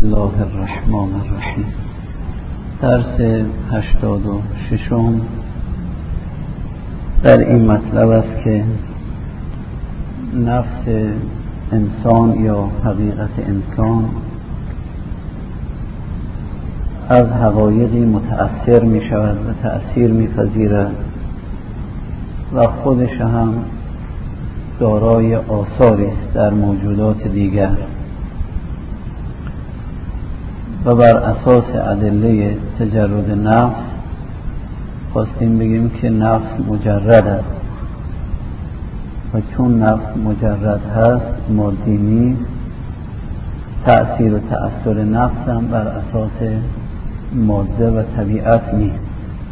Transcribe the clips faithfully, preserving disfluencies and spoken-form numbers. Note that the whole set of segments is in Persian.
الله الرحمن الرحیم. درس هشتاد و ششم در این مطلب است که نفس انسان یا حقیقت انسان از حقایقی متأثر می شود و تأثیر می پذیرد و خودش هم دارای آثاری است در موجودات دیگر و بر اساس ادله تجرد نفس خواستیم بگیم که نفس مجرد است و چون نفس مجرد هست مادی نیست، تأثیر و تأثیر نفس هم بر اساس ماده و طبیعت نیست.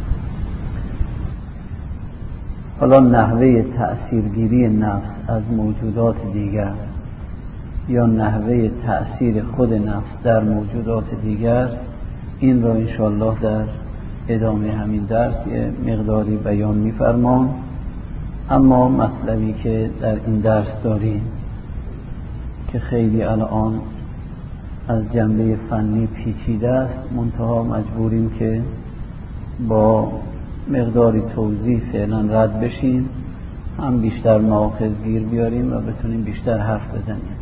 حالا نحوه تأثیرگیری نفس از موجودات دیگر یا نحوه تأثیر خود نفس در موجودات دیگر، این را انشاءالله در ادامه همین درس یه مقداری بیان می‌فرمام. اما مطلبی که در این درس داریم که خیلی الان از جنبه فنی پیچیده است، منتها مجبوریم که با مقداری توضیح فعلا رد بشیم، هم بیشتر مآخذ گیر بیاریم و بتونیم بیشتر حرف بزنیم.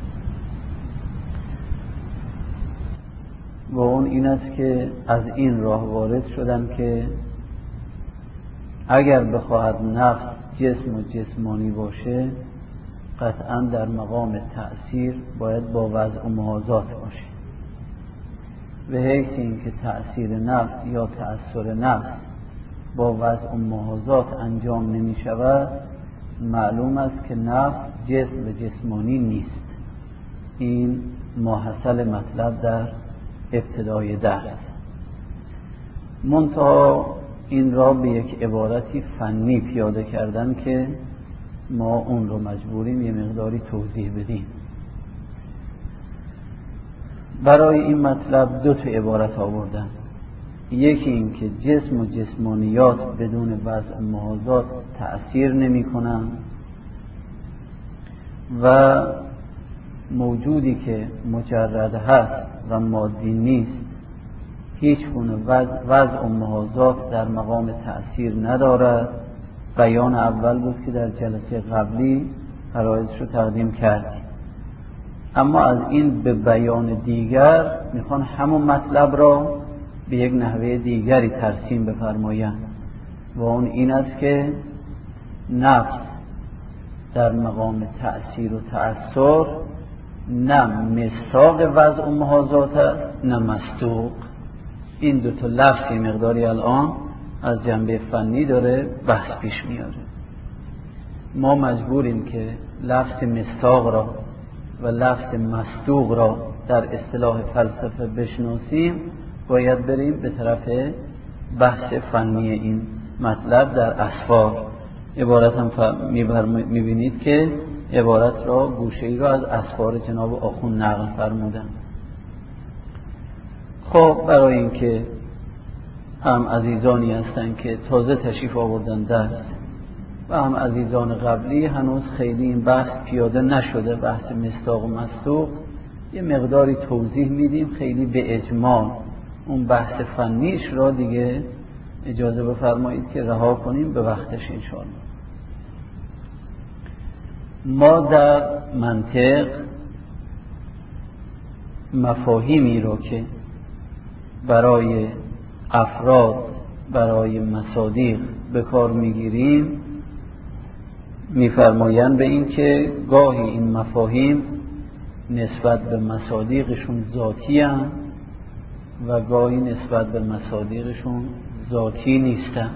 و اون این است که از این راه وارد شدم که اگر بخواهد نفس جسم و جسمانی باشه، قطعا در مقام تأثیر باید با وضع و محاذات باشه. به حیث این که تأثیر نفس یا تأثیر نفس با وضع و محاذات انجام نمی شود، معلوم است که نفس جسم و جسمانی نیست. این ماحصل مطلب در ابتدای درس. منتها این را به یک عبارتی فنی پیاده کردن که ما اون رو مجبوریم یه مقداری توضیح بدیم. برای این مطلب دو تا عبارت آوردن. یکی این که جسم و جسمانیات بدون وضع محاذات تأثیر نمی کنن و موجودی که مجرد هست و مادی نیست هیچ گونه وضع و محاذات در مقام تأثیر ندارد. بیان اول بود که در جلسه قبلی فرایضش رو تقدیم کردیم. اما از این به بیان دیگر میخوان همون مطلب را به یک نحوه دیگری ترسیم بفرمایند و اون این است که نفس در مقام تأثیر و تأثیر نه مصداق وضع و محاذات است نه مصدوق. این دو تا لفظ مقداری الان از جنبه فنی داره بحث پیش میاره. ما مجبوریم که لفظ مصداق را و لفظ مصدوق را در اصطلاح فلسفه بشناسیم، باید بریم به طرف بحث فنی این مطلب در اسفار. عبارت هم میبینید که عبارت را گوشه ای را از اسفار جناب آخوند نقل فرمودن. خب برای اینکه هم عزیزانی هستن که تازه تشریف آوردن درس و هم عزیزان قبلی هنوز خیلی این بحث پیاده نشده، بحث مصداق و مصدوق، یه مقداری توضیح میدیم خیلی به اجمال. اون بحث فنیش را دیگه اجازه بفرمایید که رها کنیم به وقتش انشاءالله. ما در منطق مفاهیمی رو که برای افراد برای مصادیق به کار میگیریم میفرمایند به این که گاهی این مفاهیم نسبت به مصادیقشون ذاتی هستند و گاهی نسبت به مصادیقشون ذاتی نیستند.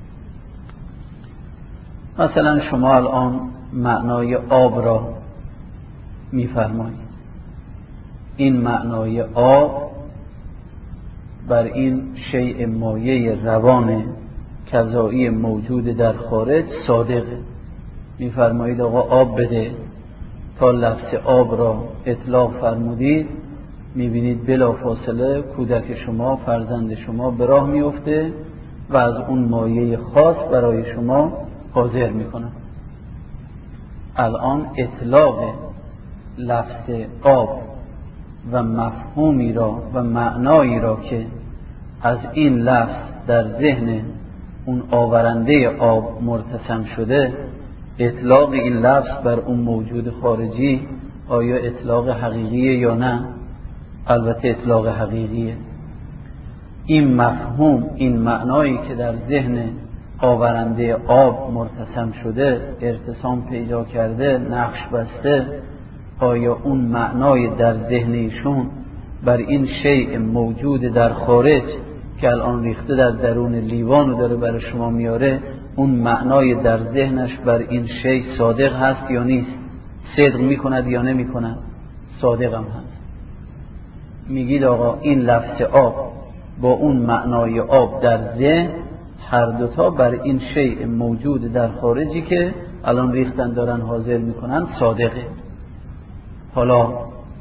مثلا شما الان معنای آب را میفرمایید. این معنای آب بر این شیء مایع روان کذایی موجود در خارج صادقه. میفرمایید آقا آب بده، تا لفظ آب را اطلاق فرمودید میبینید بلا فاصله کودک شما فرزند شما به راه میفته و از اون مایع خاص برای شما حاضر میکنه. الان اطلاق لفظ آب و مفهومی را و معنایی را که از این لفظ در ذهن اون آورنده آب مرتسم شده، اطلاق این لفظ بر اون موجود خارجی آیا اطلاق حقیقیه یا نه؟ البته اطلاق حقیقیه. این مفهوم، این معنایی که در ذهن آورنده آب مرتسم شده، ارتسام پیدا کرده، نقش بسته، آیا اون معنای در ذهن ایشون بر این شیء موجود در خارج که الان ریخته در درون لیوان و داره برای شما میاره، اون معنای در ذهنش بر این شیء صادق هست یا نیست؟ صدق میکند یا نمیکند؟ صادق هم هست. میگید آقا این لفظ آب با اون معنای آب در ذهن هر دوتا بر این شیء موجود در خارجی که الان ریختن دارن حاضر میکنن صادقه. حالا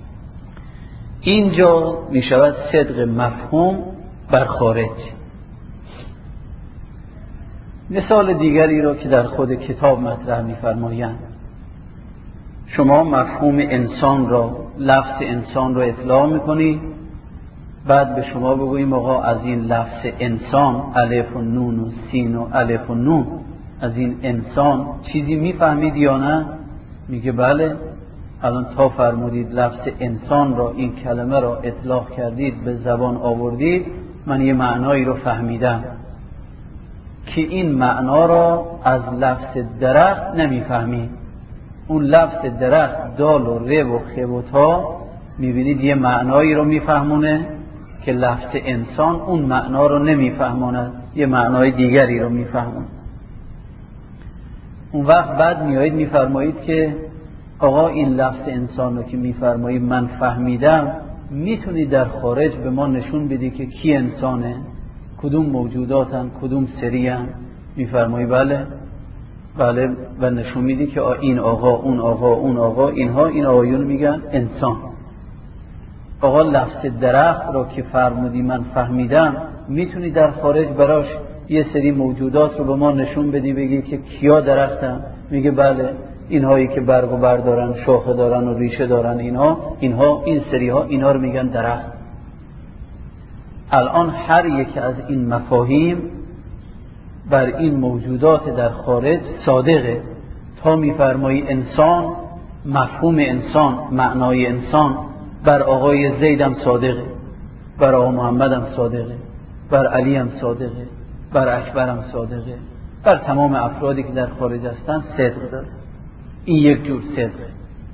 اینجا میشود صدق مفهوم بر خارج. مثال دیگری را که در خود کتاب مطرح می‌فرمایند، شما مفهوم انسان را، لفظ انسان را اطلاع می‌کنید، بعد به شما بگوییم آقا از این لفظ انسان، الف و نون و سین و الف و نون، از این انسان چیزی می‌فهمید یا نه؟ میگه بله. الان تا فرمودید لفظ انسان را، این کلمه را اطلاق کردید، به زبان آوردید، من یه معنایی رو فهمیدم که این معنا را از لفظ درخت نمیفهمید. اون لفظ درخت دال و ر و خ و تا میبینید یه معنایی رو میفهمونه که لفظ انسان اون معنا رو نمیفهمونه، یه معنای دیگری رو میفهمونه. اون وقت بعد میایید میفرمایید که آقا این لفظ انسان رو که میفرمایید من فهمیدم، میتونی در خارج به ما نشون بدی که کی انسانه، کدوم موجوداتن، کدوم سریان؟ میفرمایی بله بله، و نشون میدی که این آقا، اون آقا، اون آقا، اینها، این آقایون میگن انسان. آقا لفظ درخت را که فرمودی من فهمیدم، میتونی در خارج براش یه سری موجودات رو به ما نشون بدی، بگی که کیا درختن؟ میگه بله، اینهایی که برگ و بر دارن، شاخه دارن و ریشه دارن، اینها اینها این سری ها، اینا رو میگن درخت. الان هر یک از این مفاهیم بر این موجودات در خارج صادقه. تا میفرمایی انسان، مفهوم انسان، معنای انسان بر آقای زیدم صادقه، بر آقا محمدم صادقه، بر علی هم صادقه، بر اکبرم صادقه، بر تمام افرادی که در خارج هستن صدق داره. این یک جور صدقه.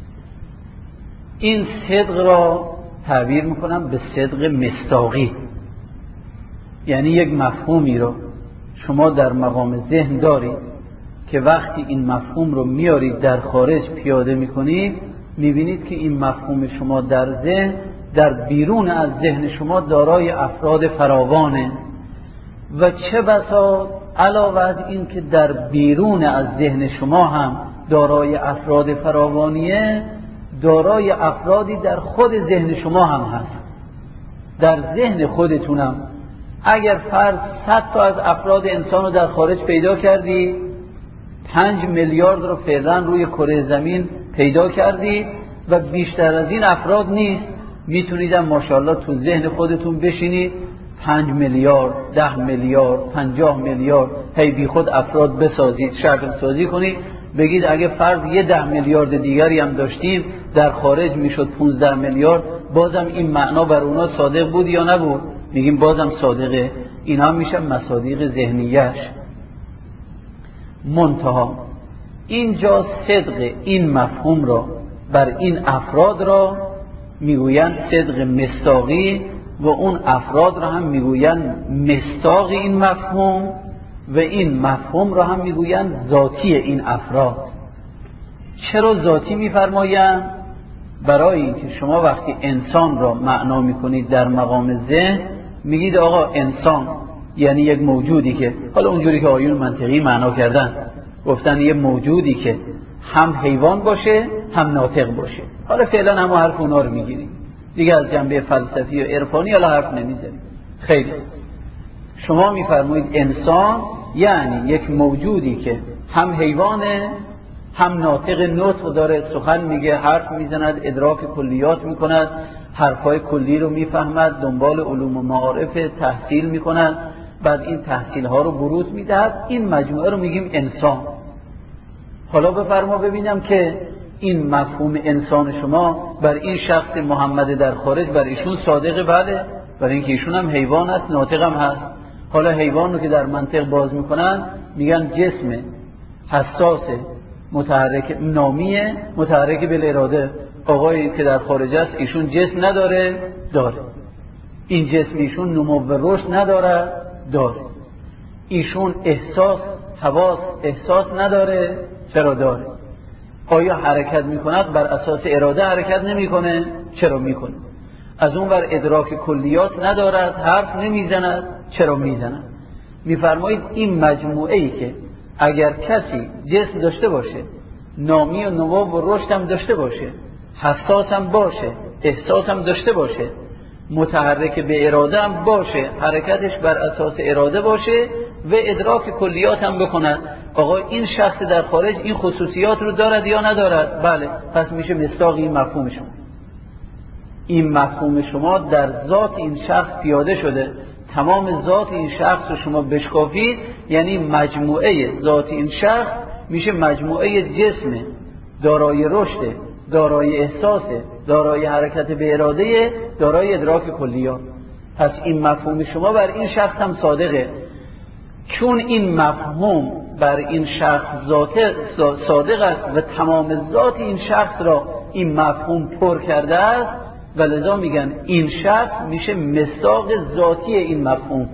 این صدق را تعبیر میکنم به صدق مصداقی، یعنی یک مفهومی رو شما در مقام ذهن دارید که وقتی این مفهوم رو میارید در خارج پیاده میکنید، میبینید که این مفهوم شما در ذهن، در بیرون از ذهن شما دارای افراد فراوانه، و چه بسا علاوه از این که در بیرون از ذهن شما هم دارای افراد فراوانیه، دارای افرادی در خود ذهن شما هم هست. در ذهن خودتونم اگر فرض صد تا از افراد انسان رو در خارج پیدا کردی، پنج میلیارد رو فعلا روی کره زمین پیدا کردی و بیشتر از این افراد نیست، میتونید ماشاءالله تو ذهن خودتون بشینید پنج میلیارد، ده میلیارد، پنجاه میلیارد هی بی خود افراد بسازید، شکل سازی کنید، بگید اگه فرض یه ده میلیارد دیگری هم داشتیم در خارج میشد پونزده میلیارد، بازم این معنا بر اونا صادق بود یا نبود؟ میگیم بازم صادقه. اینا میشه مصادیق ذهنیش. منتها اینجا صدق این مفهوم را بر این افراد را میگویند صدق مصداقی، و اون افراد را هم میگویند مصداق این مفهوم، و این مفهوم را هم میگویند ذاتی این افراد. چرا ذاتی میفرمایند؟ برای اینکه شما وقتی انسان را معنا میکنید در مقام ذهن، میگید آقا انسان یعنی یک موجودی که، حالا اونجوری که آیون منطقی معنا کردن، گفتن یه موجودی که هم حیوان باشه هم ناطق باشه. حالا فعلا همون حرف اونا رو میگیریم دیگه، از جنبه فلسفی و عرفانی حالا حرف نمیزنیم. خیلی شما میفرمایید انسان یعنی یک موجودی که هم حیوانه، هم ناطق، نطق داره، سخن میگه، حرف میزند، ادراک کلیات میکند، حرفای کلی رو میفهمد، دنبال علوم و معارف تحصیل میکند، بعد این تحصیل ها رو بروز میدهد. این مجموعه رو میگیم انسان. حالا بفرما ببینم که این مفهوم انسان شما بر این شخص محمد در خارج بر ایشون صادقه؟ بله، برای اینکه ایشون هم حیوان است، ناطق هم هست. حالا حیوان رو که در منطق باز میکنن میگن جسم حساسه، متحرک، نامیه، متحرک بالاراده. آقایی که در خارج است ایشون جسم نداره؟ داره. این جسم ایشون نمو و رشد نداره؟ داره. ایشون احساس، حواس، احساس نداره؟ چرا داره. آیا حرکت میکند؟ بر اساس اراده حرکت نمیکنه؟ چرا میکنه. از اون بر ادراک کلیات ندارد؟ حرف نمیزند؟ چرا میزند. میفرمایید این مجموعه ای که اگر کسی جسم داشته باشه، نامی و نمو و رشد هم داشته باشه، حساس هم باشه، احساس هم داشته باشه، متحرک به اراده هم باشه، حرکتش بر اساس اراده باشه و ادراک کلیات هم بکند، آقا این شخص در خارج این خصوصیات رو دارد یا ندارد؟ بله. پس میشه مصداق این مفهوم شما. این مفهوم شما در ذات این شخص پیاده شده. تمام ذات این شخص رو شما بشکافید، یعنی مجموعه ذات این شخص میشه مجموعه جسم دارای رشد، دارای احساس، دارای حرکت به اراده، دارای ادراک کلیات. پس این مفهوم شما بر این شخص هم صادقه. چون این مفهوم بر این شخص ذات صادق است و تمام ذات این شخص را این مفهوم پر کرده است، و لذا میگن این شخص میشه مصداق ذاتی این مفهوم.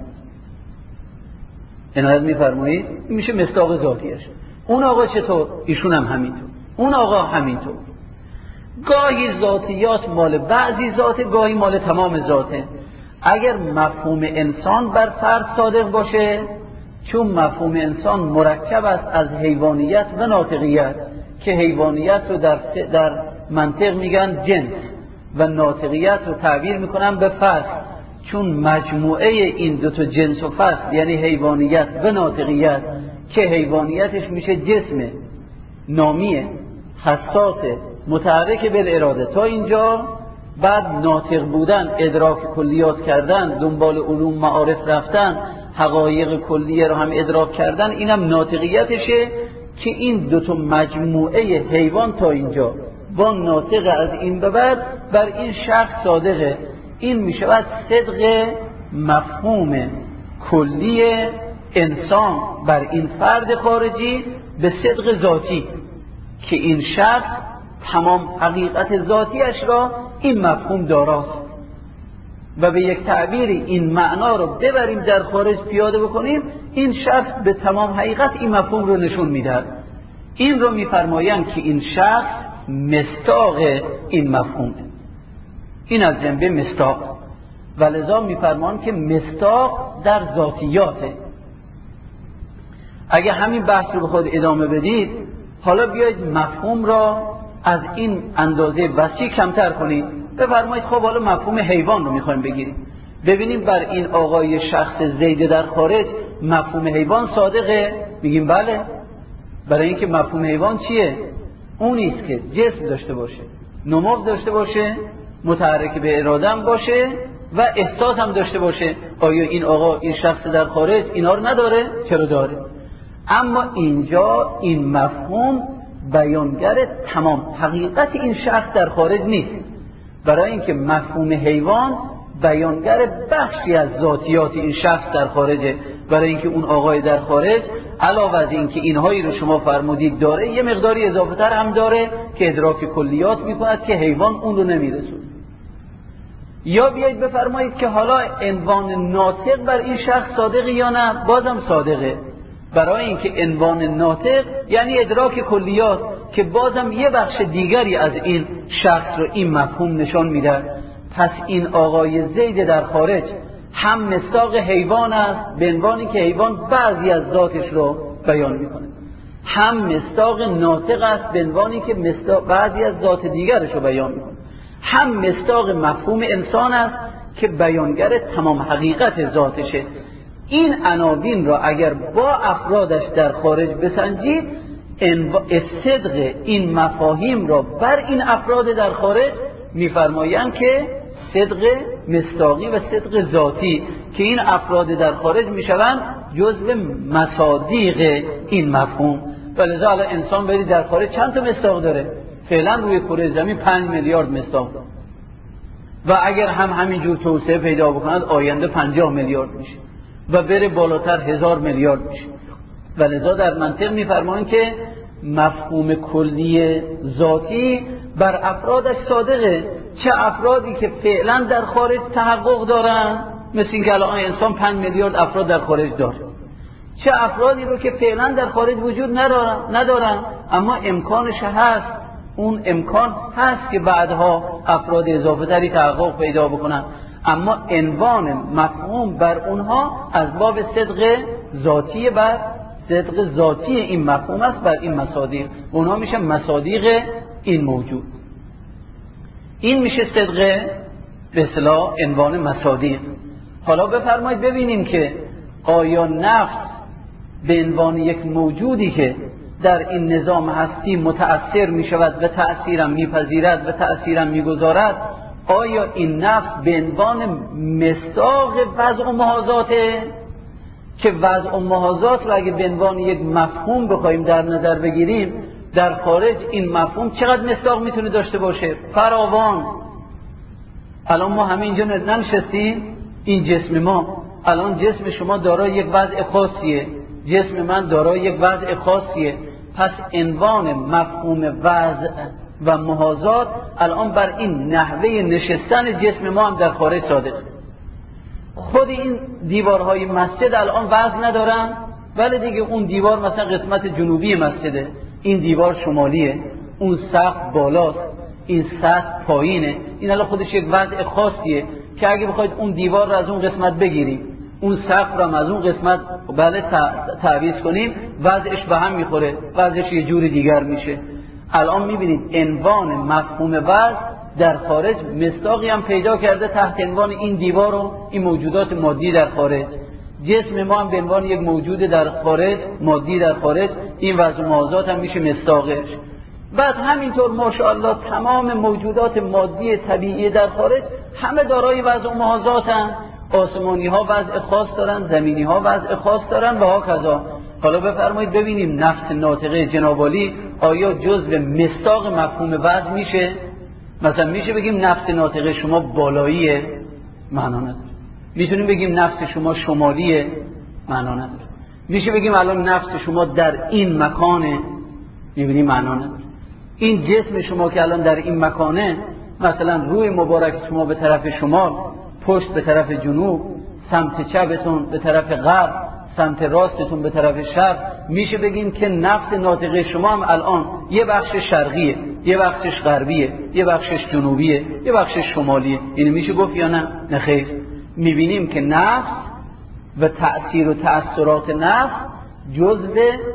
عنایت میفرمایید؟ میشه مصداق ذاتیش. اون آقا چطور؟ ایشون هم همینطور. اون آقا همینطور. گاهی ذاتیات مال بعضی ذاته، گاهی مال تمام ذاته. اگر مفهوم انسان بر فرد صادق باشه، چون مفهوم انسان مرکب است از حیوانیت و ناطقیت، که حیوانیت رو در, در منطق میگن جنس و ناطقیت رو تعبیر میکنن به فصل، چون مجموعه این دو تا جنس و فصل یعنی حیوانیت و ناطقیت، که حیوانیتش میشه جسم نامیه، حساسه، متحرک بالاراده تا اینجا. بعد ناطق بودن، ادراک کلیات کردن، دنبال علوم معارف رفتن، حقایق کلیه رو هم ادراک کردن، اینم ناطقیتشه، که این دو تا مجموعه حیوان تا اینجا با ناطق از این به بعد بر این شخص صادقه. این میشود صدق مفهوم کلی انسان بر این فرد خارجی به صدق ذاتی، که این شخص تمام حقیقت ذاتیش را این مفهوم داراست. و به یک تعبیری این معنا رو ببریم در خارج پیاده بکنیم، این شخص به تمام حقیقت این مفهوم رو نشون میدهد. این رو میفرمایند که این شخص مصداق این مفهومه. این از جنبه مصداق. و لذا میفرمان که مصداق در ذاتیاته. اگه همین بحث رو به خود ادامه بدید، حالا بیایید مفهوم را از این اندازه وسیع کمتر کنید. بفرمایید خب حالا مفهوم حیوان رو میخوایم بگیریم، ببینیم بر این آقای شخص زید در خارج مفهوم حیوان صادقه؟ میگیم بله. برای اینکه مفهوم حیوان چیه؟ اونیست که جسم داشته باشه، نمو داشته باشه، متحرک به اراده هم باشه و احساس هم داشته باشه. آیا این آقا، این شخص در خارج اینا رو نداره؟ چرا داره؟ اما اینجا این مفهوم بیانگر تمام حقیقت این شخص در خارج نیست، برای اینکه مفهوم حیوان بیانگر بخشی از ذاتیات این شخص در خارجه. برای اینکه اون آقای در خارج علاوه از اینکه اینهایی رو شما فرمودید داره، یه مقداری اضافه تر هم داره که ادراک کلیات میکند که حیوان اون رو نمیرسونه. یا بیایید بفرمایید که حالا عنوان ناطق بر این شخص صادقه یا نه؟ بازم صادقه، برای اینکه عنوان ناطق یعنی ادراک کلیات، که بازم یه بخش دیگری از این شخص رو این مفهوم نشان میده. پس این آقای زید در خارج هم مصداق حیوان است، به عنوانی که حیوان بعضی از ذاتش رو بیان میکنه، هم مصداق ناطق است، به عنوانی که مصداق بعضی از ذات دیگرش رو بیان میکنه، هم مصداق مفهوم انسان است که بیانگر تمام حقیقت ذاتشه. این عناوین را اگر با افرادش در خارج بسنجید، صدق این مفاهیم را بر این افراد در خارج میفرمایند که صدق مصداقی و صدق ذاتی که این افراد در خارج میشوند جزو مصادیق این مفهوم. ولذا الان انسان برید در خارج چند تا مصداق داره؟ فعلا روی کره زمین پنج میلیارد مصداق داره و اگر هم همینجور توسعه پیدا بکند آینده پنجاه میلیارد میشه و بره بالاتر هزار میلیارد میشه. ولذا در منطق میفرمایند که مفهوم کلی ذاتی بر افرادش صادقه. چه افرادی که فعلا در خارج تحقق دارن، مثل این که الان انسان پنج میلیارد افراد در خارج داره، چه افرادی رو که فعلا در خارج وجود ندارن ندارن اما امکانش هست، اون امکان هست که بعدها افراد اضافه تری تحقق پیدا بکنن، اما عنوان مفهوم بر اونها از باب صدق ذاتی بر صدق ذاتی این مفهوم است بر این مصادیق، اونها میشه مصادیق این موجود. این میشه صدق به اصطلاح عنوان مصادیق. حالا بفرمایید ببینیم که آیا نفس به عنوان یک موجودی که در این نظام هستی متأثر میشود و تأثیرم میپذیرد و تأثیرم میگذارد، آیا این نفس به عنوان مصداق وضع و محاذاته که وضع و محاذات رو اگه به عنوان یک مفهوم بخوایم در نظر بگیریم، در خارج این مفهوم چقدر مصداق میتونه داشته باشه؟ فراوان. الان ما همه اینجا ننشستیم، این جسم ما، الان جسم شما دارای یک وضع خاصیه، جسم من دارای یک وضع خاصیه، پس عنوان مفهوم وضع و محاذات الان بر این نحوه نشستن جسم ما هم در خارج صادق. خود این دیوارهای مسجد الان وضع ندارن، ولی دیگه اون دیوار مثلا قسمت جنوبی مسجده، این دیوار شمالیه، اون سقف بالاست، این سطح پایینه، این الان خودش یک وضع خاصیه که اگه بخواید اون دیوار رو از اون قسمت بگیریم، اون سقف رو از اون قسمت بله تعویض کنیم، وضعش به هم میخوره، وضعش یه جور دیگر میشه. الان میبینید عنوان مفهوم وضع در خارج مصداقی هم پیدا کرده تحت عنوان این دیوار و این موجودات مادی در خارج. جسم ما هم به عنوان یک موجود در خارج، مادی در خارج، این وضع و محاذات هم میشه مصداقش. بعد همینطور ماشاءالله تمام موجودات مادی طبیعی در خارج همه دارای وضع و محاذاتن. آسمانی ها وضع خاص دارن، زمینی ها وضع خاص دارن و ها کذا. حالا بفرمایید ببینیم نفس ناطقه جناب عالی آیا جزء مصداق مفهوم وضع میشه؟ مثلا میشه بگیم نفس ناطقه شما بالاییه؟ معنا نداره. میتونیم بگیم نفس شما شمالیه؟ معنا نداره. میشه بگیم الان نفس شما در این مکانه؟ میبینیم معنا نداره. این جسم شما که الان در این مکانه، مثلا روی مبارک شما به طرف شمال، پشت به طرف جنوب، سمت چپتون به طرف غرب، سمت راستتون به طرف شرق، میشه بگیم که نفس ناطقه شما هم الان یه بخش شرقیه، یه بخشش غربیه، یه بخشش جنوبیه، یه بخشش شمالیه. اینو میشه گفت یا نه؟ نه خیر. میبینیم که نفس و تأثیر و تأثیرات نفس جزء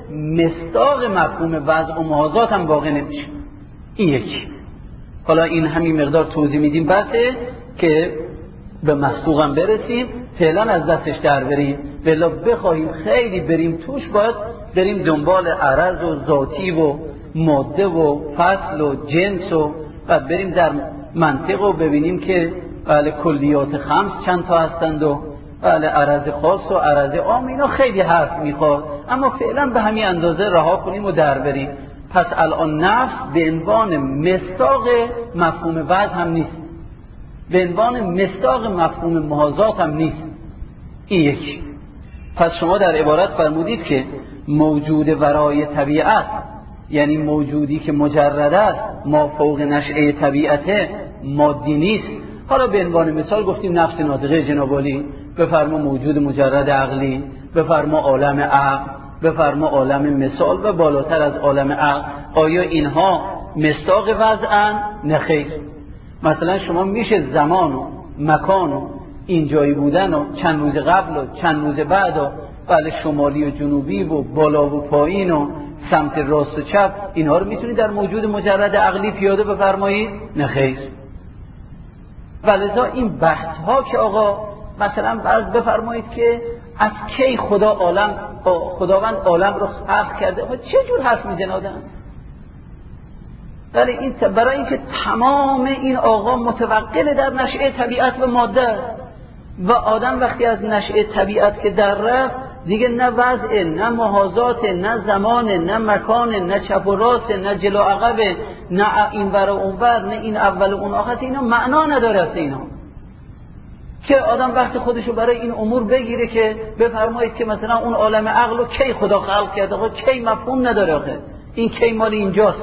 مصداق مفهوم وضع و محاذات هم واقع نمیشه. این یکی. حالا این همین مقدار توضیح میدیم بسه که به مصدوق هم برسیم، فعلا از دستش در بریم. بلا بخواهیم خیلی بریم توش باید بریم دنبال عرض و ذاتی و ماده و فصل و جنس و بعد بریم در منطق و ببینیم که بله کلیات خمس چند تا هستند و بله عرض خاص و عرض عام، اینا خیلی حرف میخواد، اما فعلا به همین اندازه رها کنیم و در بریم. پس الان نفس به عنوان مصداق مفهوم وضع هم نیست، به عنوان مصداق مفهوم محاذات هم نیست. این یکی. پس شما در عبارت فرمودید که موجود ورای طبیعت، یعنی موجودی که مجرد است، ما فوق نشأه طبیعته، مادی نیست. حالا به عنوان مثال گفتیم نفس ناطقه جناب عالی، بفرما موجود مجرد عقلی، بفرما عالم عقل، بفرما عالم مثال و بالاتر از عالم عقل. آیا اینها مصداق وضعن؟ نه خیر. مثلا شما میشه زمان و مکان و اینجایی بودن و چند روز قبل و چند روز بعد و بله شمالی و جنوبی و بالا و پایین و سمت راست و چپ، اینها رو میتونید در موجود مجرد عقلی پیاده بفرمایید؟ نه خیر. ولذا این بحث ها که آقا مثلا فرض بفرمایید که از کی خدا عالم خداوند عالم رو خلق کرده، چه جور حرف میزنه آدم؟ ولی این برای اینکه تمام این آقا متوقل در نشأه طبیعت و ماده و آدم وقتی از نشأه طبیعت که در رفت دیگه نه وضع، نه محاذات، نه زمان، نه مکان، نه چپ و راست، نه جلو عقب، نه این ور و اون ور، نه این اول و اون آخر، اینا معنا نداره اینا. که آدم وقتی خودشو برای این امور بگیره که بفرمایید که مثلا اون عالم عقل رو کی خدا خلق کرده، آقا کی مفهوم نداره آخه. این کی مال اینجاست.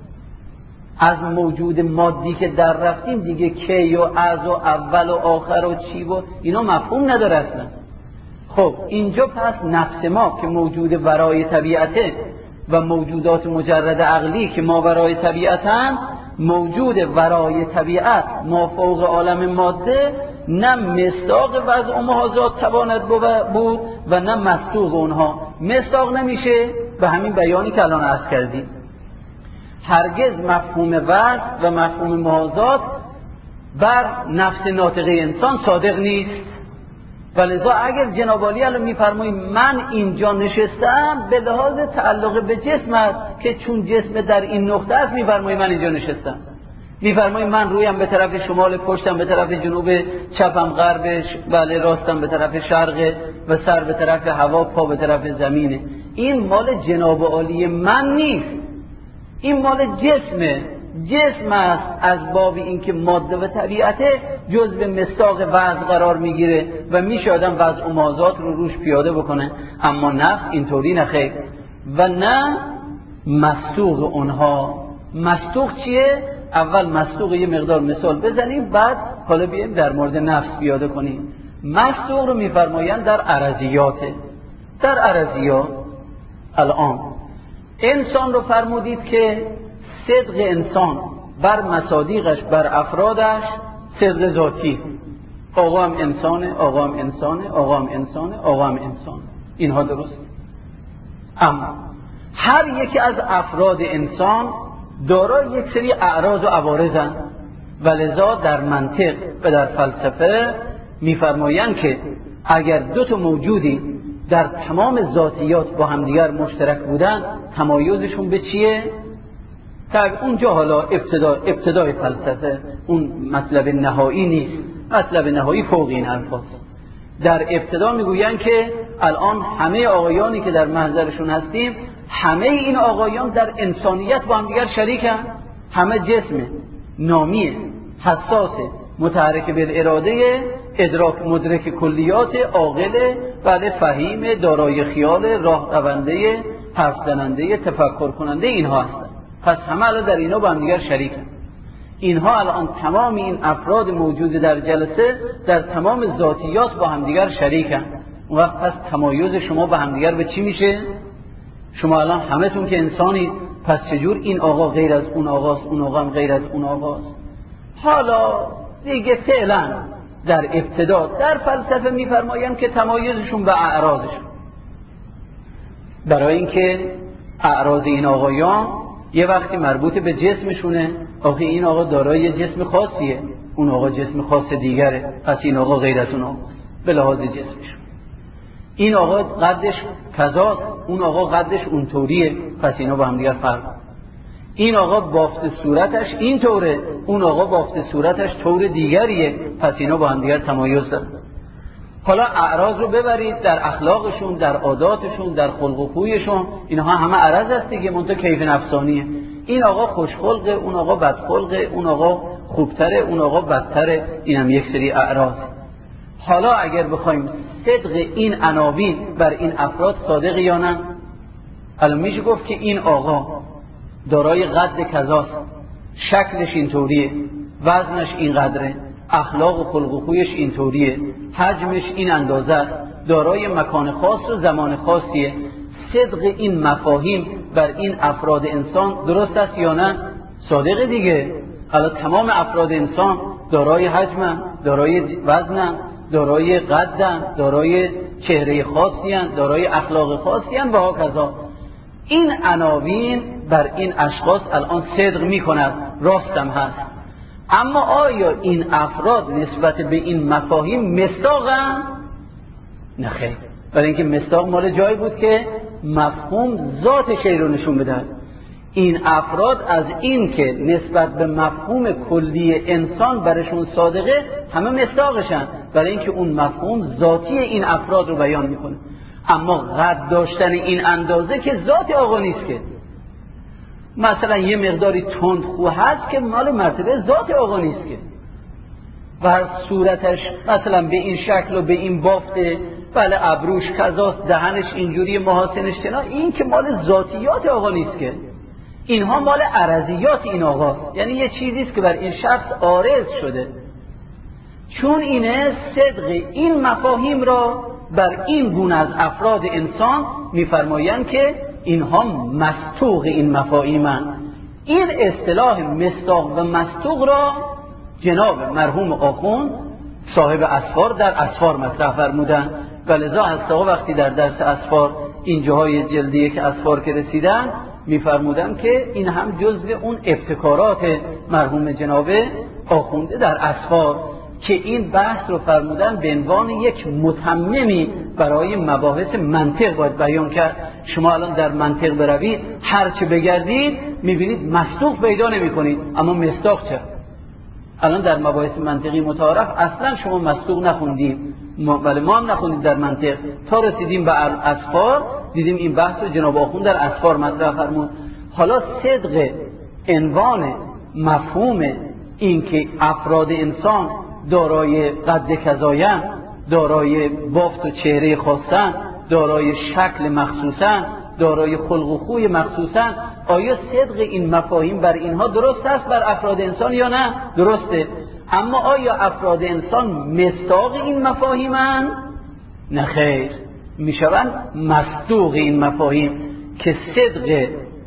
از موجود مادی که در رفتیم دیگه کی و از و اول و آخر و چی و اینا مفهوم نداره اصلا. خب اینجا پس نفس ما که موجود ورای طبیعته و موجودات مجرد عقلی که ما ورای طبیعتن، موجود ورای طبیعت ما فوق عالم ماده نه مصداق وضع و محاذات تواند بود و نه مصدوق اونها. مصداق نمیشه به همین بیانی که الان عرض کردیم. هرگز مفهوم وضع و مفهوم محاذات بر نفس ناطقه انسان صادق نیست. ولذا اگر جناب عالی الان میفرمایید من اینجا نشستم به لحاظ تعلق به جسم است که چون جسم در این نقطه است میفرمایید من اینجا نشستم. میفرمایید من رویم به طرف شمال، پشتم به طرف جنوب، چپم غربش، بله راستم به طرف شرق و سر به طرف هوا، پا به طرف زمینه. این مال جناب عالی من نیست، این مال جسمه. جسم است از باب اینکه ماده و طبیعته جزء مصداق وضع قرار میگیره و میشه آدم وضع و محاذات رو روش پیاده بکنه، اما نفس اینطوری نخیر. و نه مصدوق اونها. مصدوق چیه؟ اول مصدوق یه مقدار مثال بزنیم، بعد حالا بیایم در مورد نفس پیاده کنیم. مصدوق رو میفرمایند در عرضیاته. در عرضیات الان انسان رو فرمودید که صدق انسان بر مصادیقش، بر افرادش صدق ذاتی. آقا هم انسانه، آقا هم انسانه، آقا هم انسانه، آقا هم انسانه. اینها درست. اما هر یکی از افراد انسان دارای یک سری اعراض و عوارضن و لذا در منطق و در فلسفه میفرمایند که اگر دو تا موجودی در تمام ذاتیات با همدیگر مشترک بودن، تمایزشون به چیه؟ تا اونجا حالا ابتدا ابتدای فلسفه، اون مطلب نهایی نیست، مطلب نهایی فوق این الفاظ. در ابتدا میگویند که الان همه آقایانی که در محضرشون هستیم، همه این آقایان در انسانیت با هم دیگر شریکن، همه جسمه، نامیه، حساسه، متحرک بالاراده، ادراک مدرک کلیات، عاقل، بله فهیم، دارای خیال، راه رونده، حرف زننده، تفکر کننده، اینها هستن. پس همه الان در اینا با هم دیگر شریکن. اینها الان تمام این افراد موجود در جلسه در تمام ذاتیات با هم دیگر شریکن. اون وقت پس تمایز شما با هم دیگر به چی میشه؟ شما الان همه‌تون که انسانید، پس چجور این آقا غیر از اون آقاست، اون آقا هم غیر از اون آقاست؟ حالا دیگه فعلا در ابتدا در فلسفه میفرمایند که تمایزشون به اعراضشون، برای اینکه اعراض این آقایان یه وقتی مربوط به جسمشونه. آخه این آقا دارای جسم خاصیه، اون آقا جسم خاص دیگره، پس این آقا غیر از اون آقاست به لحاظ جسمشون. این آقا قدش کذاست، اون آقا قدش اونطوریه، پس اینا با هم دیگر فرق. این آقا بافت صورتش اینطوره، اون آقا بافت صورتش طور دیگریه، پس اینا با هم دیگر تمایز دارن. حالا اعراض رو ببرید در اخلاقشون، در عاداتشون، در خلق و خویشون، اینها همه عرض است دیگه، منتها کیف نفسانیه. این آقا خوشخلقه، اون آقا بدخلقه، اون آقا خوبتره، اون آقا بدتره، این هم یک سری اعراض. حالا اگر بخوایم صدق این عناوین بر این افراد صادق یا نه، الان میشه گفت که این آقا دارای قد کذاست، شکلش اینطوریه، وزنش اینقدره، اخلاق و خلق و خویش اینطوریه، حجمش این اندازه است، دارای مکان خاص و زمان خاصیه. صدق این مفاهیم بر این افراد انسان درست است یا نه؟ صادق دیگه. حالا تمام افراد انسان دارای حجمن، دارای وزنن، دارای قدن، دارای چهره خاصیان، دارای اخلاق خاصیان و هاکذا. این عناوین بر این اشخاص الان صدق میکند، راستم هست. اما آیا این افراد نسبت به این مفاهیم مصداقن؟ نه خیر. برای اینکه مصداق مال جایی بود که مفهوم ذات شی رو نشون بده. این افراد از این که نسبت به مفهوم کلی انسان برشون صادقه همه مصداقشن، برای اینکه اون مفهوم ذاتی این افراد رو بیان میکنه. اما قد داشتن این اندازه که ذات آقا نیست، که مثلا یه مقداری تندخو هست که مال مرتبه ذات آقا نیست، که و صورتش مثلا به این شکل و به این بافته، بله ابروش کذاست، دهنش اینجوری، محاسنش چنا، این که مال ذاتیات آقا نیست، که اینها مال عرضیات این آقا، یعنی یه چیزیست که بر این شخص عارض شده. چون اینه صدق این مفاهیم را بر این گونه از افراد انسان میفرمایند که اینها مستوق این مفاهیمند. این اصطلاح مستاق و مستوق را جناب مرحوم آخوند صاحب اسفار در اسفار مطرح فرمودند و لذا هسته وقتی در درس اسفار این جاهای جلدی که اسفار که رسیدن میفرمودن که این هم جزء اون ابتکارات مرحوم جناب آخونده در اسفار، که این بحث رو فرمودن به عنوان یک متممی برای مباحث منطق باید بیان کرد. شما الان در منطق بروید هر چه بگردید میبینید مصدوق پیدا نمی کنید، اما مصداق چه؟ الان در مباحث منطقی متعارف اصلا شما مصدوق نخوندیم، ولی ما هم نخوندیم در منطق، تا رسیدیم به اسفار دیدیم این بحث رو جناب آخوند در اسفار مطرح فرمود. حالا صدق عنوان مفهوم این که افراد انسان دارای قد کذایند، دارای بافت و چهره خاصن، دارای شکل مخصوصن، دارای خلق و خوی مخصوصن، آیا صدق این مفاهیم بر اینها درست است بر افراد انسان یا نه؟ درسته. اما آیا افراد انسان مصداق این مفاهیمند؟ نه خیر، میشوند مصدوق این مفاهیم، که صدق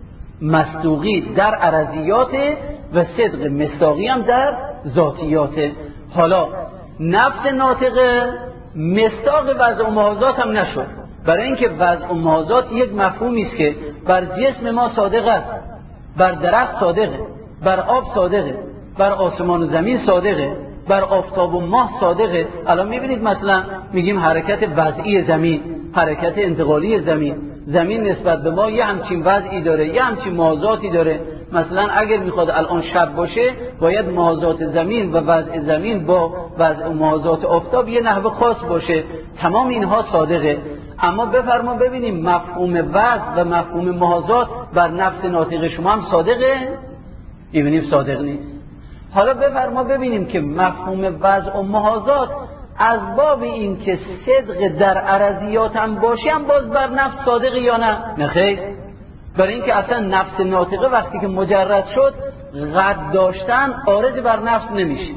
مصدوقی در عرضیات و صدق مصداقی هم در ذاتیات. حالا نفس ناطقه مصداق وضع و محاذات هم نشد، برای اینکه وضع و محاذات یک مفهومی است که بر جسم ما صادق است، بر درخت صادقه، بر آب صادقه، بر آسمان و زمین صادقه، بر آفتاب و ماه صادقه. الان میبینید مثلا میگیم حرکت وضعی زمین، حرکت انتقالی زمین، زمین نسبت به ما یه همچین وضعی داره، یه همچین محاذاتی داره. مثلا اگر میخواد الان شب باشه باید محاذات زمین و وضع زمین با وضع و محاذات آفتاب یه نحو خاص باشه. تمام اینها صادقه. اما بفرما ببینیم مفهوم وضع و مفهوم محاذات بر نفس ناطق شما هم صادقه؟ میبینیم صادق نیست. حالا بفرما ببینیم که مفهوم وضع و محاذات از باب این که صدق در عرضیات هم باشه هم باز بر نفس صادق یا نه؟ نه خیر، برای اینکه اصلا نفس ناطقه وقتی که مجرد شد قد داشتن عارض بر نفس نمیشه،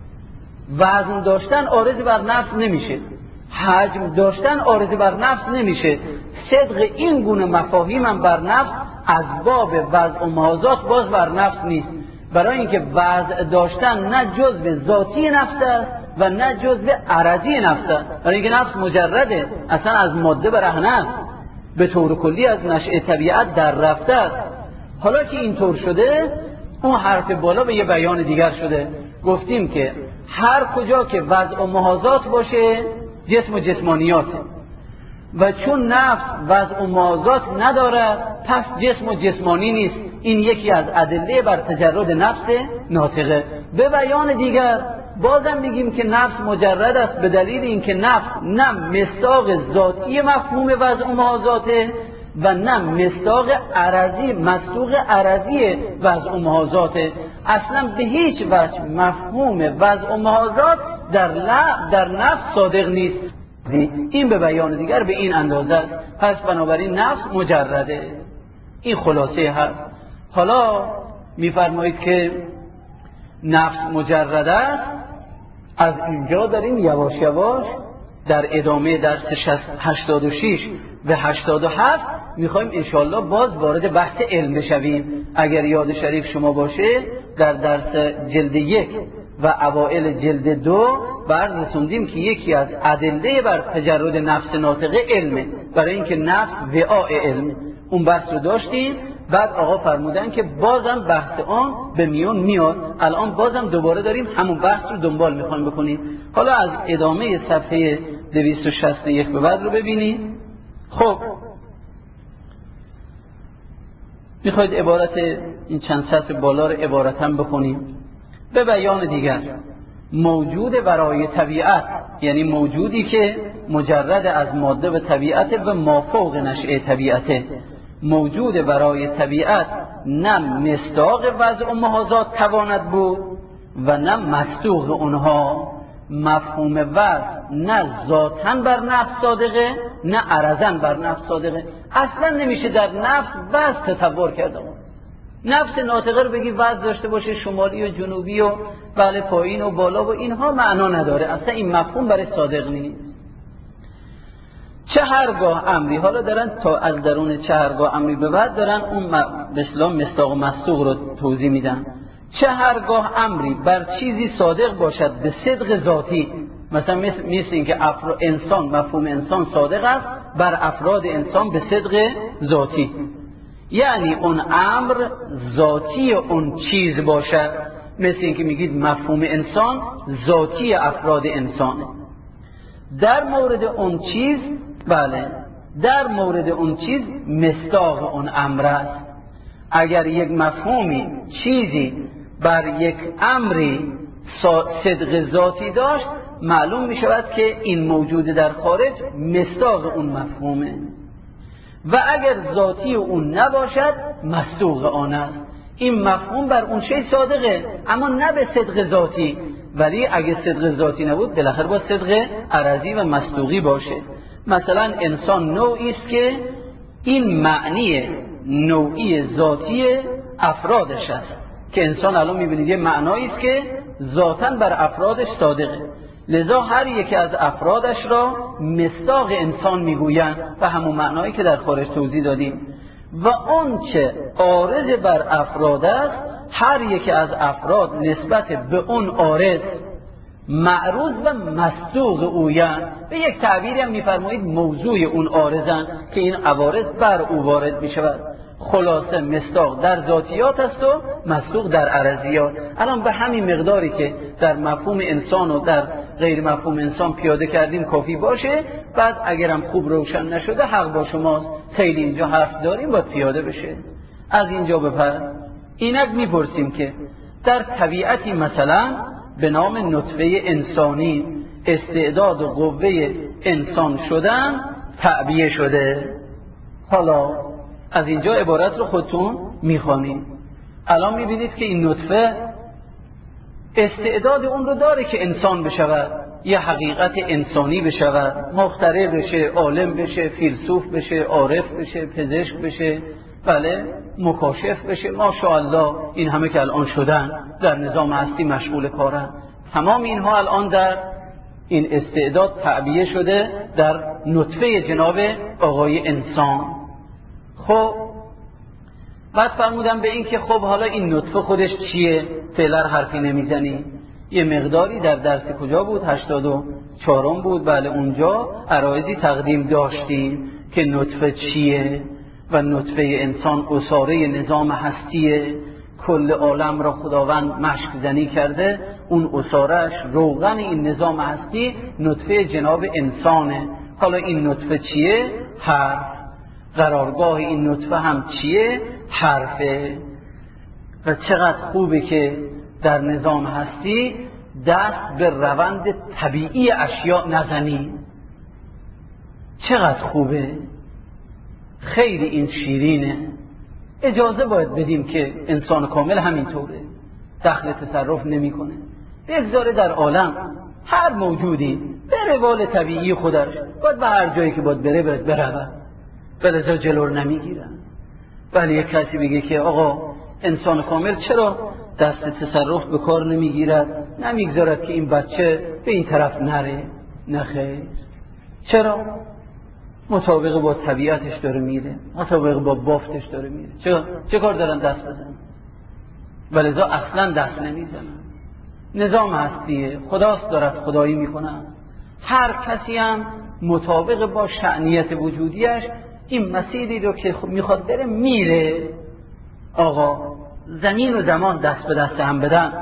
وزن داشتن عارض بر نفس نمیشه، حجم داشتن عارض بر نفس نمیشه. صدق این گونه مفاهیم هم بر نفس از باب وضع و محاذات باز بر نفس نیست، برای اینکه وضع داشتن نه جزء ذاتی نفس است و نه جزء عرضی نفس است، برای اینکه نفس مجرده، اصلا از ماده برهنه است، به طور کلی از نشأه طبیعت در رفته است. حالا که اینطور شده اون حرف بالا به یه بیان دیگر شده. گفتیم که هر کجا که وضع و محاذات باشه جسم و جسمانیاته، و چون نفس وضع و محاذات نداره پس جسم و جسمانی نیست. این یکی از ادله بر تجرد نفس ناطقه. به بیان دیگر بازم میگیم که نفس مجرد است به دلیل اینکه نفس نه مصداق ذاتی مفهوم وضع و محاذاته و نه مصداق عرضی مصدوق عرضی وضع و محاذاته. اصلا به هیچ وجه مفهوم وضع و محاذات در در نفس صادق نیست. این به بیان دیگر به این اندازه است. پس بنابراین نفس مجرده. این خلاصه هست. حالا میفرمایید که نفس مجرده است. از اینجا داریم یواش یواش در ادامه درس هشتاد و شش و هشتاد و هفت میخوایم انشاءالله باز وارد بحث علم بشویم. اگر یاد شریف شما باشه در درس جلد یک و اوائل جلد دو برد رسوندیم که یکی از ادله بر تجرد نفس ناطقه علمه، برای اینکه نفس وعاء علم. اون بحث رو داشتیم. بعد آقا فرمودن که بازم بحث آن به میون میاد. الان بازم دوباره داریم همون بحث رو دنبال میخوایم بکنیم. حالا از ادامه صفحه دویست و شصت و یک به بعد رو ببینیم. خب میخواید عبارت این چند سطر بالا رو عبارتاً بخونیم. به بیان دیگر، موجود برای طبیعت یعنی موجودی که مجرد از ماده و طبیعت و مافوق نشأه طبیعته، موجود برای طبیعت نه مصداق وضع و محاذات تواند بود و نه مصدوق اونها. مفهوم وضع نه ذاتاً بر نفس صادقه نه عرضاً بر نفس صادقه. اصلا نمیشه در نفس وضع تصور کرده. نفس ناطقه رو بگی وضع داشته باشه، شمالی و جنوبی و بله پایین و بالا و اینها معنا نداره، اصلا این مفهوم برای صادق نیست. چه هرگاه امری، حالا دارن تا از درون چه هرگاه امری به بعد دارن اون به اصطلاح مصداق و مصدوق رو توضیح میدن. چه هرگاه امری بر چیزی صادق باشد به صدق ذاتی، مثلا مثل, مثل این که افراد انسان، مفهوم انسان صادق است بر افراد انسان به صدق ذاتی، یعنی اون امر ذاتی اون چیز باشد، مثل این که میگید مفهوم انسان ذاتی افراد انسانه. در مورد اون چیز بله در مورد اون چیز مصداق اون امر است. اگر یک مفهومی چیزی بر یک امری صدق ذاتی داشت، معلوم می شود که این موجود در خارج مصداق اون مفهومه، و اگر ذاتی اون نباشد مصدوق آن است. این مفهوم بر اون شی صادقه اما نه به صدق ذاتی، ولی اگر صدق ذاتی نبود بالاخره با صدق عرضی و مصدوقی باشه. مثلا انسان نوعی است که این معنی نوعی ذاتی افرادش است، که انسان الان میبینید یه معنایی است که ذاتاً بر افرادش صادقه، لذا هر یکی از افرادش را مصداق انسان میگویند و همون معنایی که در خارج توضیح دادیم. و اون چه عارض بر افراد است، هر یکی از افراد نسبت به اون عارض معروض و مصدوق اویند. به یک تعبیری هم میفرمایید موضوع اون عارضند که این عوارض بر او وارد میشود. خلاصه مصداق در ذاتیات است و مصدوق در عرضیات. الان به همین مقداری که در مفهوم انسان و در غیر مفهوم انسان پیاده کردیم کافی باشه. بعد اگرم خوب روشن نشده حق با شماست، خیلی اینجا حرف داریم باید پیاده بشه. از اینجا به بعد اینک میپرسیم که در طبیعتی مثلا به نام نطفه انسانی استعداد و قوه انسان شدن تعبیه شده. حالا از اینجا عبارت رو خودتون میخوانید. الان میبینید که این نطفه استعداد اون رو داره که انسان بشود، یه حقیقت انسانی بشود، مخترع بشه، عالم بشه، فیلسوف بشه، عارف بشه، پزشک بشه، بله مکاشف بشه. ماشاءالله این همه که الان شدن در نظام هستی مشغول کارن. تمام اینها الان در این استعداد تعبیه شده در نطفه جناب آقای انسان. خب بعد فرمودم به این که خب حالا این نطفه خودش چیه؟ فعلا حرفی نمیزنی. یه مقداری در درس کجا بود؟ هشتاد و چهارم بود. بله اونجا عرایضی تقدیم داشتیم که نطفه چیه و نطفه انسان اساره نظام هستیه. کل عالم را خداوند مشک زنی کرده، اون اسارش روغن این نظام هستی نطفه جناب انسانه. حالا این نطفه چیه؟ حرف. قرارگاه این نطفه هم چیه؟ حرفه. و چقدر خوبه که در نظام هستی دست به روند طبیعی اشیاء نزنی. چقدر خوبه، خیلی این شیرینه. اجازه باید بدیم که انسان کامل همینطوره، دخل تصرف نمی کنه، بگذاره در عالم هر موجودی به روال طبیعی خودش باید به هر جایی که باید بره باید بره، بلذا جلور نمیگیرن. ولی یک کسی بگه که آقا انسان کامل چرا دست تصرف به کار نمیگیرد، نمیگذارد که این بچه به این طرف نره؟ نخیر. چرا؟ مطابق با طبیعتش داره میره، مطابق با بافتش داره میره. چه, چه کار دارن دست بزنن؟ ولذا اصلا دست نمیزنن. نظام هستیه، خداست دارد خدایی میکنن. هر کسی هم مطابق با شأنیت وجودیش این مسیری رو که میخواد بره میره. آقا زمین و زمان دست به دست هم بدن،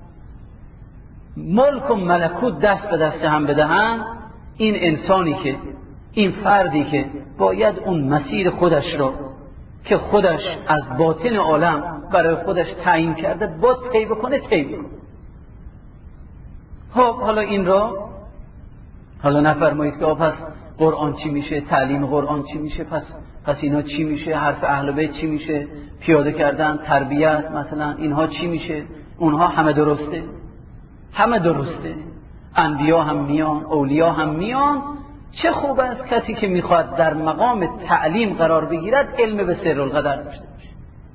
ملک و ملکوت دست به دست هم بدهن، این انسانی که این فردی که باید اون مسیر خودش رو که خودش از باطن عالم برای خودش تعیین کرده باید طی بکنه طی بکنه. خب حالا این را حالا نفرمایید که پس قرآن چی میشه، تعلیم قرآن چی میشه، پس پس اینا چی میشه، حرف اهل بیت چی میشه، پیاده کردن، تربیت مثلا اینها چی میشه؟ اونها همه درسته، همه درسته، انبیا هم میان، اولیا هم میان. چه خوب است کسی که میخواد در مقام تعلیم قرار بگیرد علم به سر القدر داشته باشه.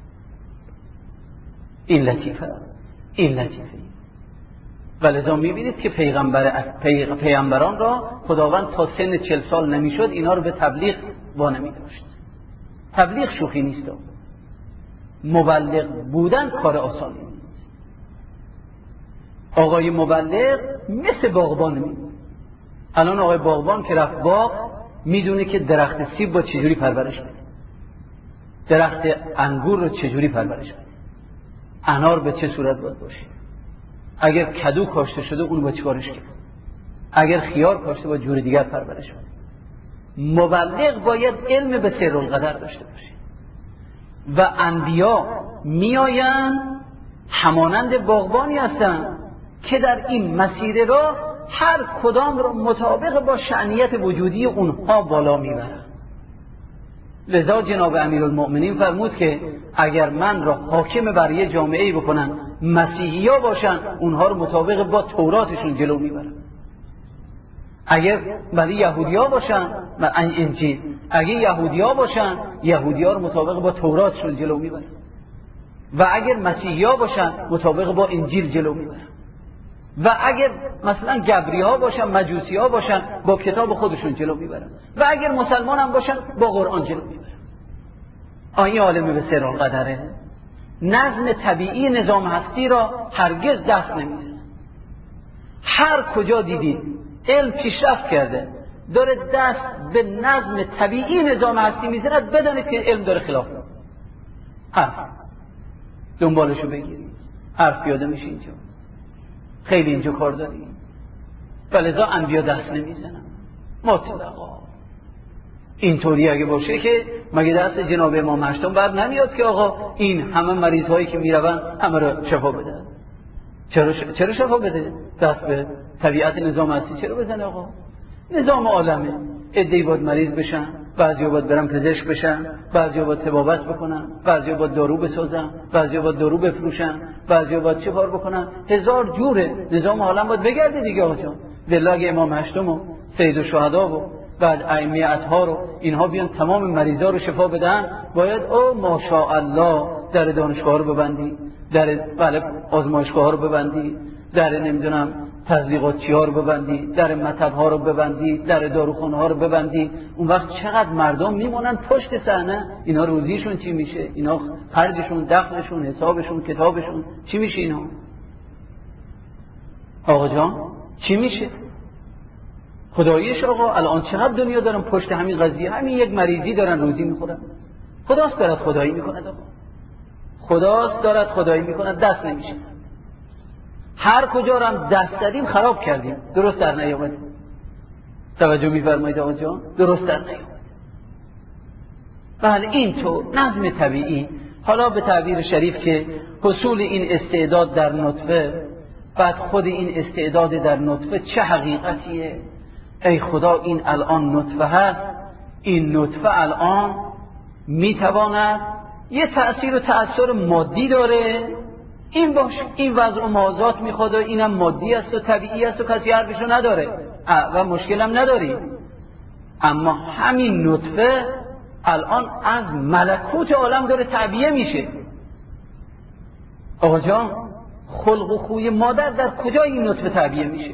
این لطیفه، این لطیفه. ولذا میبینید که پیغمبر پیغ... پیغمبران را خداوند تا سن چل سال نمیشد اینا رو به تبلیغ وانمی داشت. تبلیغ شوخی نیست. مبلغ بودن کار آسانی نیست. آقای مبلغ مثل باغبان میمونه. الان آقای باغبان که رفت باغ میدونه که درخت سیب با چجوری پرورش بده، درخت انگور رو چجوری پرورش بده، انار به چه صورت باید باشه، اگر کدو کاشته شده اون با چی کارش کرد، اگر خیار کاشته با جور دیگر پرورش بده. مبلغ باید علم به سر القدر داشته باشه. و انبیا میآیند همانند باغبانی هستند که در این مسیر را هر کدام را مطابق با شأنیت وجودی اونها بالا میبرند. لذا جناب امیرالمؤمنین فرمود که اگر من را حاکم بر یه جامعه‌ای بکنن مسیحی‌ها باشن، اونها رو مطابق با توراتشون جلو میبرن. اگر ولی یهودی‌ها باشن انجیل، اگر یهودی‌ها باشن یهودی‌ها رو مطابق با توراتشون جلو میبرن، و اگر مسیحی‌ها باشن مطابق با انجیل جلو میبرن، و اگر مثلا جبری ها باشن، مجوسی ها باشن با کتاب خودشون جلو میبرن، و اگر مسلمان هم باشن با قرآن جلو میبرن. آیه عالم به سر القدره نظم طبیعی نظام هستی را هرگز دست نمیزنه. هر کجا دیدید علم پیشرفت کرده داره دست به نظم طبیعی نظام هستی میزند، بدانید که علم داره خلاف میکنه. حرف دنبالشو بگیرید، حرف پیاده میشه اینجا، خیلی اینجا کار داریم. ولذا انبیا دست نمیزنن مطلقا. اینطوری اگه باشه که مگه دست جناب امام هشتم بر نمیاد که آقا این همه مریض هایی که میرون همه رو شفا بده؟ چرا ش... چرا شفا بده؟ دست به طبیعت نظام هستی چرا بزنه آقا؟ نظام عالمه. عده‌ای باید مریض بشن، بعضیا باید برن پزشک بشن، بعضیا باید طبابت بکنن، بعضیا باید دارو بسازن، بعضیا باید دارو بفروشن، بعضیا باید چه کار بکنن. هزار جوره نظام عالم باید بگرده دیگه آقا جان. والله امام هشتم و سید الشهدا و بعد ائمه اطهار و اینها بیان تمام مریضا رو شفا بدن، باید او ماشاءالله در دانشگاه رو ببندی، در بله آزمایشگاه ها رو ببندی، در نمیدونم تبلیغاتچی ها رو ببندی، در مطب ها رو ببندی، در داروخانه ها رو ببندی. اون وقت چقدر مردم میمونن پشت صحنه؟ اینا روزیشون چی میشه؟ اینا خرجشون، دخلشون، حسابشون، کتابشون چی میشه اینا؟ آقا جان چی میشه؟ خداییش آقا الان چقدر دنیا دارن پشت همین قضیه، همین یک مریضی دارن روزی میخورن. خداست دارد خدایی میکنه آقا، خداست دارد خدایی میکنه، دست نمیشه. هر کجا رو هم دست زدیم خراب کردیم، درست در نیامد. توجه میفرمایید آقا جان؟ درست در نیامد. بله اینطور نظم طبیعی. حالا به تعبیر شریف که حصول این استعداد در نطفه، بعد خود این استعداد در نطفه چه حقیقتیه؟ ای خدا این الان نطفه هست، این نطفه الان میتواند یه تأثیر و تأثیر مادی داره، این باش این وضع و موازات میخواد و اینم مادی است و طبیعی است و کسی حرفشو نداره و مشکلم نداری. اما همین نطفه الان از ملکوت عالم داره تعبیه میشه. آقا جان خلق و خوی مادر در کجا این نطفه تعبیه میشه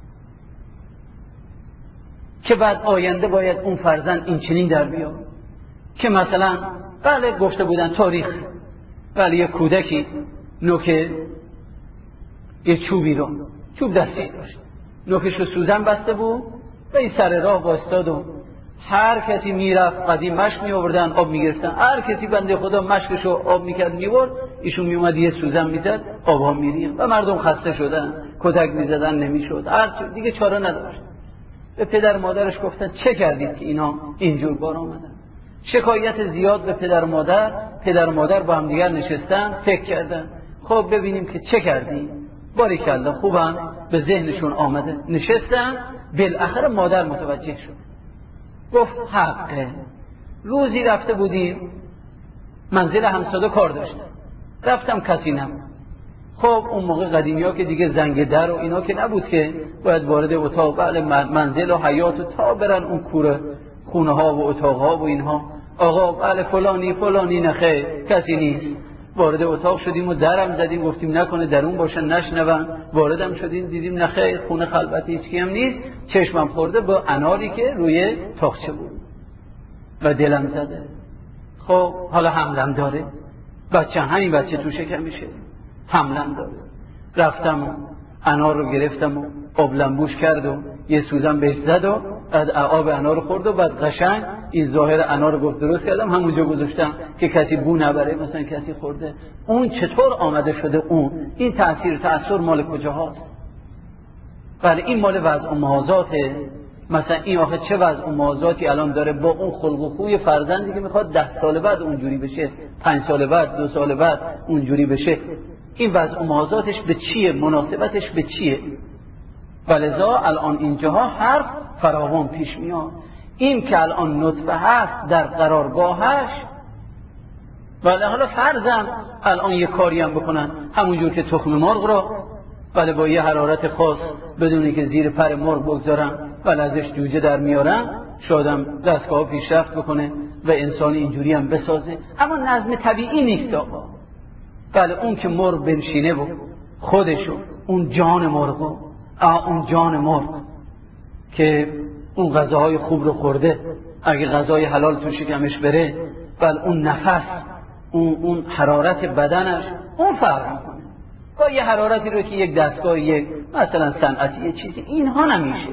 که بعد آینده باید اون فرزند این چنین در بیاد که مثلا بله گفته بودن تاریخ، بله یه کودکی نوک یه چوبی رو چوب دستی داشت، نوکش رو سوزن بسته بود و این سر راه وایستاد و هر کسی میرفت قدیم مشک می آوردن آب میگرفتن، هر کسی بنده خدا مشکش رو آب میکرد میورد، ایشون میومد یه سوزن میزد آب ها میریخت و مردم خسته شدن، کتک میزدن نمیشد، هر دیگه چاره نداشت. به پدر مادرش گفتن چه کردید که اینا اینجور بار آمدن؟ شکایت زیاد به پدر مادر. پدر مادر با هم دیگر نشستن فکر کردن خب ببینیم که چه کردی. باریکالله خوبم به ذهنشون آمده. نشستن بالاخره مادر متوجه شد گفت حقه. روزی رفته بودیم منزل همسایه کار داشتم رفتم کسی نبود. خب اون موقع قدیمی ها که دیگه زنگ در و اینا که نبود که باید وارد اتاق بله منزل و حیات و تا برن اون کوره خونه ها و اتاق ها و اینها. آقا بله فلانی فلانی نخیر کسی نیست. وارد اتاق شدیم و درم زدیم گفتیم نکنه درون باشن نشنون. واردم شدیم دیدیم نخیر خونه خلوتی هیچ کی هم نیست. چشمم خورده با اناری که روی تاقچه بود و دلم زده. خب حالا حملم داره بچه همین بچه تو شکمشه حملم داره. رفتم و انار رو گرفتم و آب لنبوش کرد و یه سوزن بهش زد و بعد آب انار رو خورد و بعد قشنگ این ظاهر انار رو گفت درست کردم همونجا گذاشتم که کسی بو نبره مثلا کسی خورده. اون چطور آمده شده اون این تأثیر تأثیر مال کجا هاست؟ بله این مال وضع و محاضاته. مثلا این آخه چه وضع و محاضاتی الان داره با اون خلق و خوی فرزندی که میخواد ده سال بعد اونجوری بشه پنج سال بعد دو سال بعد اونجوری بشه. این وضع و محاضاتش به چیه؟ مناسبتش به چیه؟ ولذا الان اینجاها حرف فراوان پیش میاد. این که الان نطفه هست در قرارگاهش ولی حالا فرضاً الان یه کاری هم بکنن همونجور که تخم مرغ رو ولی با یه حرارت خاص بدونی که زیر پر مرغ بگذارن ولی ازش جوجه در میارن شادم دستگاه پیشرفت بکنه و انسان اینجوری هم بسازه. اما نظم طبیعی نیست آقا. بله اون که مرغ بنشینه و خودشو اون جان مرغ اون جان مرغ که اون غذاهای خوب رو خورده اگه غذای حلال تو شکمش بره بله اون نفس اون, اون حرارت بدنش اون فرق میکنه با یه حرارتی رو که یک دستگاه یک مثلا صنعتی یه چیزی اینها نمیشه.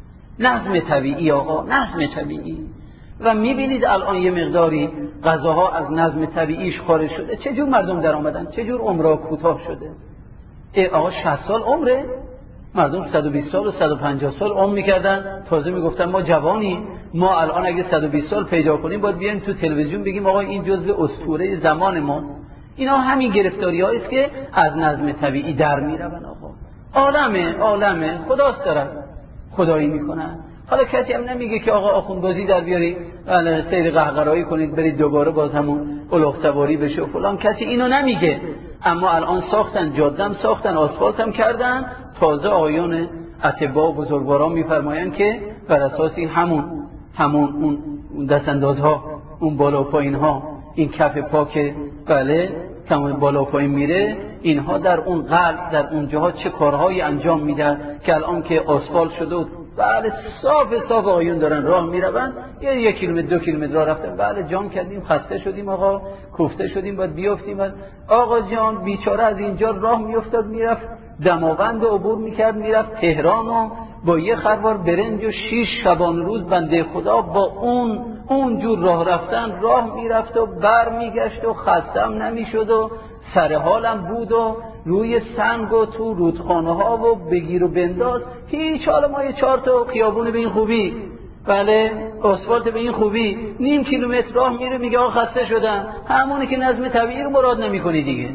نظم طبیعی آقا نظم طبیعی. و میبینید الان یه مقداری غذاها از نظم طبیعیش خارج شده. چجور مردم در آمدن؟ چجور عمرها کوتاه شده؟ ای آقا شصت سال عمره مردم صد و بیست سال و صد و پنجاه سال عمر میکردن تازه میگفتن ما جوانی ما الان اگه صد و بیست سال پیدا کنیم باید بیایم تو تلویزیون بگیم آقا این جزء اسطوره زمان ما. اینا همین گرفتاری هاییست که از نظم طبیعی در میرون آقا. عالمه عالمه خداست دارد خدایی میکنن. حالا کسی هم نمیگه که آقا آخوند بازی در بیاری سیر قهقرایی کنید برید دوباره باز همون الاغ سواری بشه و فلان. کسی اینو نمیگه. اما الان ساختن جادم ساختن آسفالتم کردن. تازه آقایان اتباع و بزرگواران میفرمایند که بر اساس این همون همون اون دستاندازها اون بالا و پایین ها این کف پا که بله کم بالا و پایین میره اینها در اون قلب در اونجاها چه کارهایی انجام میدن که الان که آسفالت شده و بله صاف صاف آقایون دارن راه میروند یا یک کیلومتر دو کیلومتر راه رفتن بله جام کردیم خسته شدیم آقا کوفته شدیم باید بیافتیم. آقا جان بیچاره از اینجا راه میافتاد میرفت دماوند و عبور میکرد میرفت تهران و با یه خروار برنج و شیش شبان روز بنده خدا با اون اونجور راه رفتن راه میرفت و بر میگشت و خستم نمیشد و سر حالم بود و روی سنگ و تو رودخانه ها و بگیر و بنداز هیچ. حالا ما یه چهار تا خیابون به این خوبی بله آسفالت به این خوبی نیم کیلومتر راه میره میگه آقا خسته شدم. همونی که نظم طبیعی رو مراد نمیکنی دیگه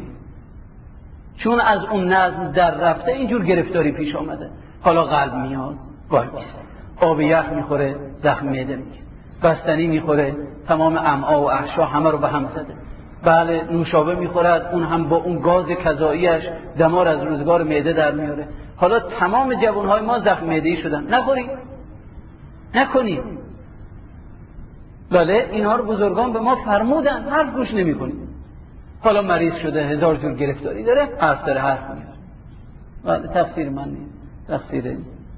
چون از اون نظم در رفته اینجور گرفتاری پیش آمده. حالا قلب میاد وای آب یخ میخوره زخم معده میگه بستنی میخوره تمام امعا و احشا همه رو به هم زده. بله نوشابه میخورد اون هم با اون گاز کذاییش دمار از روزگار معده در میاره. حالا تمام جوانهای ما زخم معده‌ای شدن. نخورید نکنید. بله اینها رو بزرگان به ما فرمودن حرف گوش نمی‌کنید. حالا مریض شده هزار جور گرفتاری داره حرف داره حرف میاره. بله تفسیر من نیست تفسیر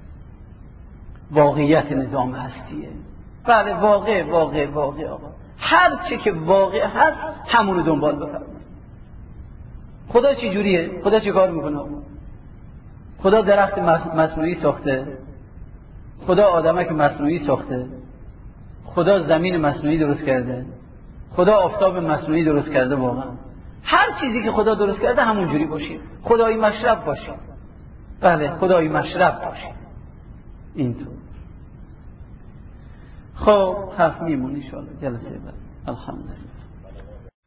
واقعیت نظام هستیه. بله واقع واقع واقع آقا هر چی که واقع هست همونو دنبال بفرمایید. خدا چی جوریه؟ خدا چی کار میکنه؟ خدا درخت مصنوعی ساخته، خدا آدمک مصنوعی ساخته، خدا زمین مصنوعی درست کرده، خدا آفتاب مصنوعی درست کرده. واقعا هر چیزی که خدا درست کرده همون جوری باشید. خدایی مشرب باشید. بله خدایی مشرب باشید. اینطور خب حرف میمونی ان شاءالله جلسه بعد. الحمدلله.